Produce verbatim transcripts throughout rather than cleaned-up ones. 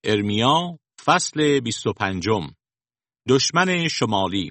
ارمیا فصل بیست و پنجم. دشمن شمالی.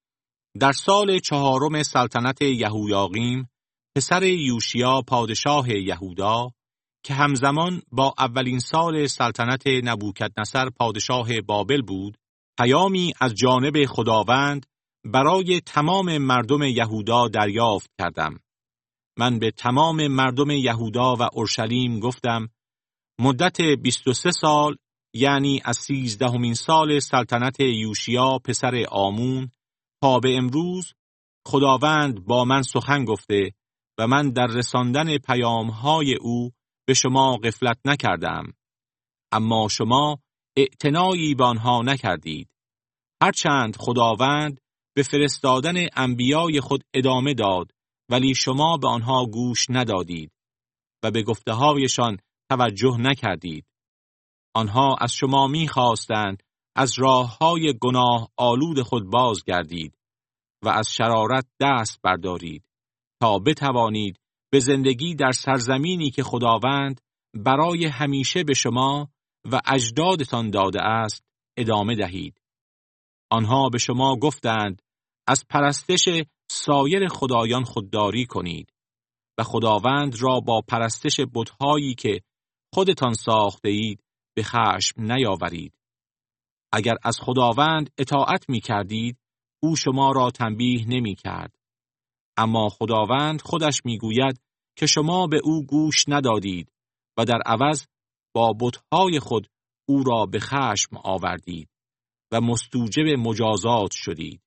در سال چهارم سلطنت یهویاقیم پسر یوشیا پادشاه یهودا که همزمان با اولین سال سلطنت نبوکدنصر پادشاه بابل بود، پیامی از جانب خداوند برای تمام مردم یهودا دریافت کردم. من به تمام مردم یهودا و اورشلیم گفتم: مدت بیست و سه سال، یعنی از سیزدهمین سال سلطنت یوشیا پسر آمون تا به امروز، خداوند با من سخن گفته و من در رساندن پیام‌های او به شما غفلت نکردم، اما شما اعتنایی به آنها نکردید. هرچند خداوند به فرستادن انبیای خود ادامه داد، ولی شما به آنها گوش ندادید و به گفته‌هایشان توجه نکردید. آنها از شما می‌خواستند از راه‌های گناه آلود خود بازگردید و از شرارت دست بردارید تا بتوانید به زندگی در سرزمینی که خداوند برای همیشه به شما و اجدادتان داده است ادامه دهید. آنها به شما گفتند از پرستش سایر خدایان خودداری کنید و خداوند را با پرستش بت‌هایی که خودتان ساخته اید به خشم نیاورید. اگر از خداوند اطاعت می کردید، او شما را تنبیه نمی کرد. اما خداوند خودش می گوید که شما به او گوش ندادید و در عوض با بت‌های خود او را به خشم آوردید و مستوجب مجازات شدید.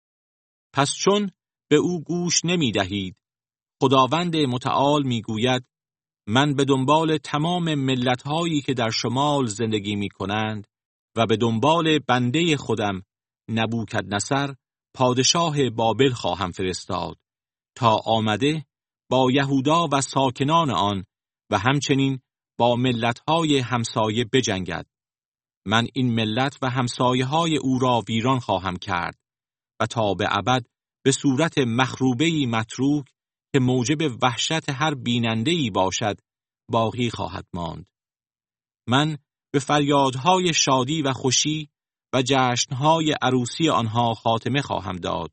پس چون به او گوش نمی دهید، خداوند متعال می گوید: من به دنبال تمام ملت‌هایی که در شمال زندگی می‌کنند و به دنبال بنده خودم نبوکدنصر پادشاه بابل خواهم فرستاد تا آمده با یهودا و ساکنان آن و همچنین با ملت‌های همسایه بجنگد. من این ملت و همسایه‌های او را ویران خواهم کرد و تا به ابد به صورت مخروبه‌ای متروک که موجب وحشت هر بیننده‌ای باشد باقی خواهد ماند. من به فریادهای شادی و خوشی و جشنهای عروسی آنها خاتمه خواهم داد.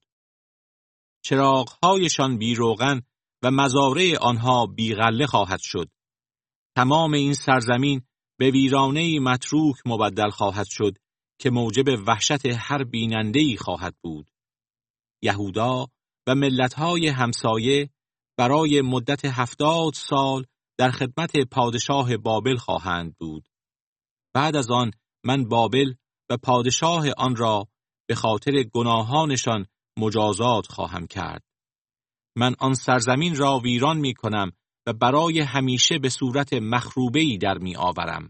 چراغ‌هایشان بی روغن و مزارع آنها بی غله خواهد شد. تمام این سرزمین به ویرانه‌ای متروک مبدل خواهد شد که موجب وحشت هر بیننده‌ای خواهد بود. یهودا و ملت‌های همسایه برای مدت هفتاد سال در خدمت پادشاه بابل خواهند بود. بعد از آن من بابل و پادشاه آن را به خاطر گناهانشان مجازات خواهم کرد. من آن سرزمین را ویران می کنم و برای همیشه به صورت مخروبه‌ای در می آورم.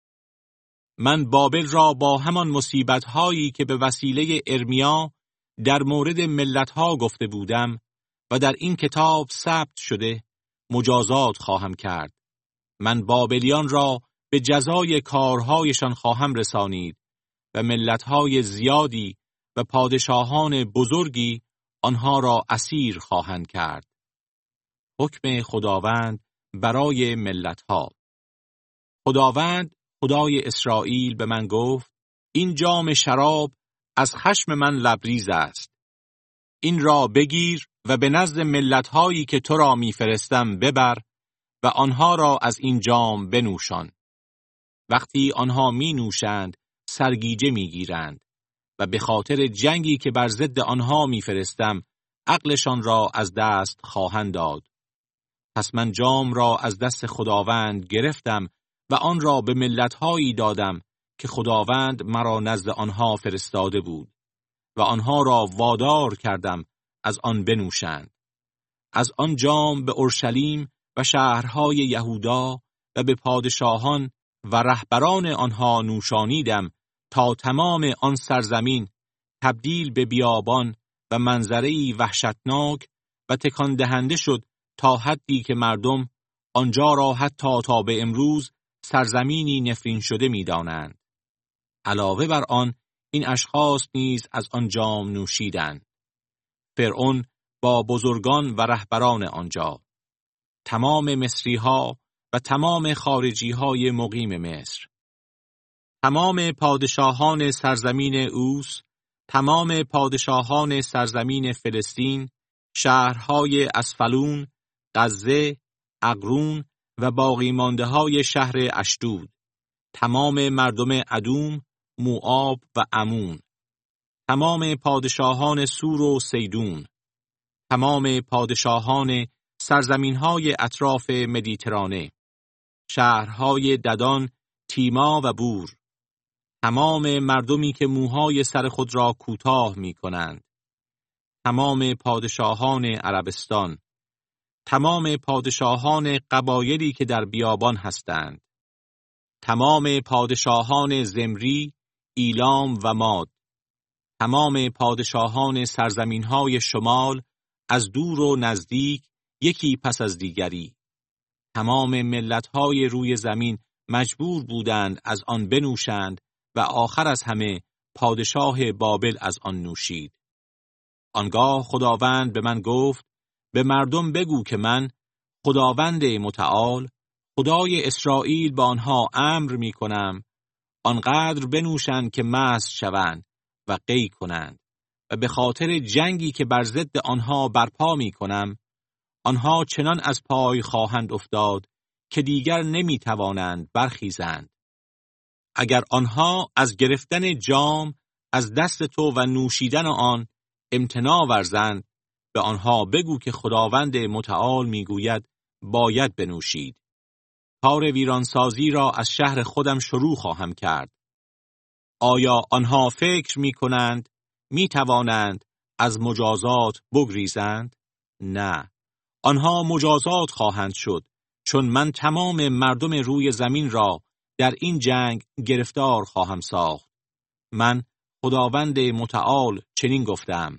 من بابل را با همان مصیبت‌هایی که به وسیله ارمیا در مورد ملت‌ها گفته بودم و در این کتاب ثبت شده مجازات خواهم کرد. من بابلیان را به جزای کارهایشان خواهم رسانید و ملت‌های زیادی و پادشاهان بزرگی آنها را اسیر خواهند کرد. حکم خداوند برای ملت‌ها. خداوند خدای اسرائیل به من گفت: این جام شراب از خشم من لبریز است. این را بگیر و به نزد ملت‌هایی که تو را می‌فرستم ببر و آنها را از این جام بنوشان. وقتی آنها می‌نوشند سرگیجه می‌گیرند و به خاطر جنگی که بر ضد آنها می‌فرستم عقلشان را از دست خواهند داد. پس من جام را از دست خداوند گرفتم و آن را به ملت‌هایی دادم که خداوند مرا نزد آنها فرستاده بود و آنها را وادار کردم از آن بنوشند. از آن جام به اورشلیم و شهرهای یهودا و به پادشاهان و رهبران آنها نوشانیدم تا تمام آن سرزمین تبدیل به بیابان و منظره‌ای وحشتناک و تکان دهنده شد تا حدی که مردم آنجا را حتی تا به امروز سرزمینی نفرین شده می‌دانند. علاوه بر آن این اشخاص نیز از آن جام نوشیدند: فرعون با بزرگان و رهبران آنجا، تمام مصری‌ها و تمام خارجی‌های مقیم مصر. تمام پادشاهان سرزمین اوس، تمام پادشاهان سرزمین فلسطین، شهرهای اسفلون، غزه، اقرون و باقی مانده های شهر اشدود، تمام مردم ادوم، موآب و عمون، تمام پادشاهان سور و سیدون، تمام پادشاهان سرزمین‌های اطراف مدیترانه، شهرهای ددان، تیما و بور، تمام مردمی که موهای سر خود را کوتاه می‌کنند، تمام پادشاهان عربستان، تمام پادشاهان قبایلی که در بیابان هستند، تمام پادشاهان زمری، ایلام و ماد، تمام پادشاهان سرزمین‌های شمال از دور و نزدیک یکی پس از دیگری، تمام ملت‌های روی زمین مجبور بودند از آن بنوشند و آخر از همه پادشاه بابل از آن نوشید. آنگاه خداوند به من گفت: به مردم بگو که من خداوند متعال، خدای اسرائیل، با آنها امر می کنم آنقدر بنوشند که مست شوند و قی کنند و به خاطر جنگی که بر ضد آنها برپا می کنم آنها چنان از پای خواهند افتاد که دیگر نمی توانند برخیزند. اگر آنها از گرفتن جام از دست تو و نوشیدن آن امتناع ورزند، به آنها بگو که خداوند متعال میگوید باید بنوشید. کار ویرانسازی را از شهر خودم شروع خواهم کرد. آیا آنها فکر می کنند می توانند از مجازات بگریزند؟ نه، آنها مجازات خواهند شد، چون من تمام مردم روی زمین را در این جنگ گرفتار خواهم ساخت. من خداوند متعال چنین گفتم.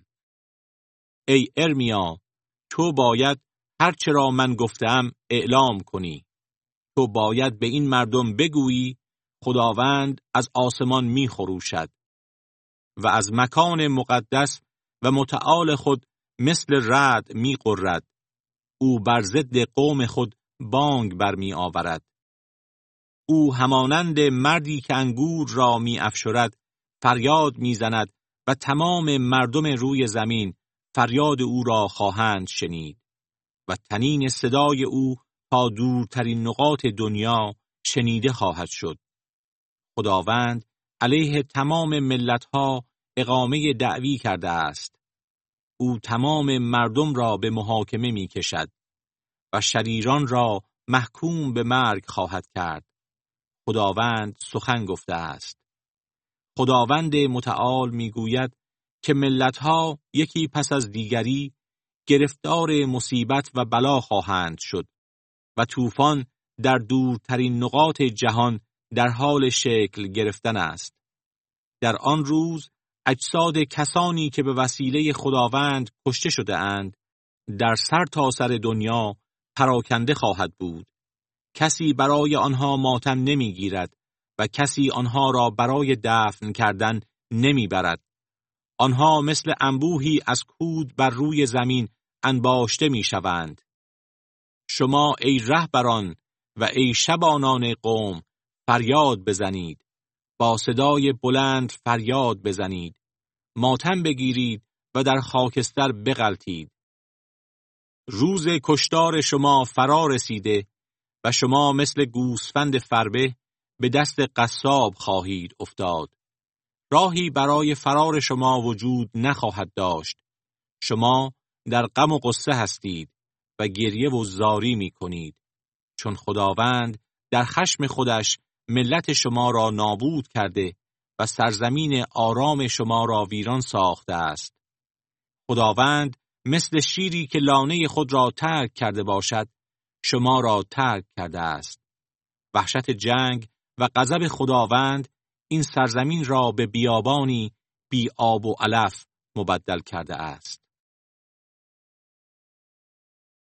ای ارمیا، تو باید هرچه را من گفتم اعلام کنی. تو باید به این مردم بگویی خداوند از آسمان می خروشد و از مکان مقدس و متعال خود مثل رعد می غرد. او بر ضد قوم خود بانگ برمی آورد. او همانند مردی که انگور را می افشرد فریاد می زند و تمام مردم روی زمین فریاد او را خواهند شنید و تنین صدای او تا دورترین نقاط دنیا شنیده خواهد شد. خداوند علیه تمام ملتها اقامه دعوی کرده است. او تمام مردم را به محاکمه می کشد و شریران را محکوم به مرگ خواهد کرد. خداوند سخن گفته است. خداوند متعال می گوید که ملتها یکی پس از دیگری گرفتار مصیبت و بلا خواهند شد و طوفان در دورترین نقاط جهان در حال شکل گرفتن است. در آن روز اجساد کسانی که به وسیله خداوند کشته شده اند در سر تا سر دنیا پراکنده خواهد بود. کسی برای آنها ماتم نمی گیرد و کسی آنها را برای دفن کردن نمی برد. آنها مثل انبوهی از کود بر روی زمین انباشته می شوند. شما ای رهبران و ای شبانان قوم فریاد بزنید. با صدای بلند فریاد بزنید. ماتم بگیرید و در خاکستر بغلتید. روز کشتار شما فرا رسیده و شما مثل گوسفند فربه به دست قصاب خواهید افتاد. راهی برای فرار شما وجود نخواهد داشت. شما در غم و غصه هستید و گریه و زاری می کنید، چون خداوند در خشم خودش ملت شما را نابود کرده و سرزمین آرام شما را ویران ساخته است. خداوند مثل شیری که لانه خود را ترک کرده باشد، شما را ترک کرده است. وحشت جنگ و غضب خداوند این سرزمین را به بیابانی بی آب و علف مبدل کرده است.